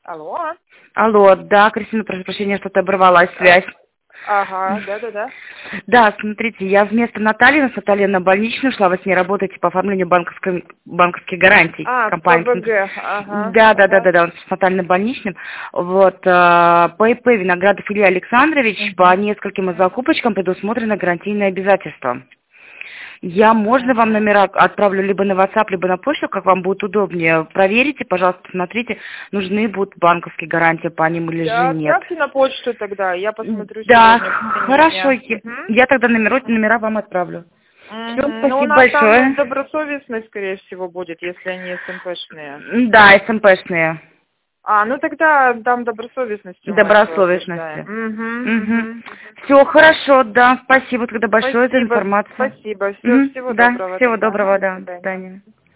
Алло. Алло, да, Кристина, прошу прощения, что-то оборвалась связь. Ага, да. Да, смотрите, я вместо Натальи, на больничную шла, вы с ней работаете по оформлению банковских гарантий. Компании. ПБГ, ага. Да, он с Натальей больничным. Вот, по ИП Виноградов Илья Александрович, по нескольким закупочкам предусмотрено гарантийное обязательство. Можно вам номера отправлю либо на WhatsApp, либо на почту, как вам будет удобнее. Проверите, пожалуйста, посмотрите, нужны будут банковские гарантии по ним или же нет. Отправьте на почту тогда, я посмотрю Да, сегодня. хорошо, я тогда номера вам отправлю. Все, Ну, у спасибо нас большое. там добросовестность, скорее всего, будет, если они СМПшные. Да, СМПшные. Ну тогда там добросовестностью. Добросовестности. Все, хорошо, да, спасибо тогда большое за информацию. Спасибо, всего доброго. Всего доброго, До да, до свидания. свидания.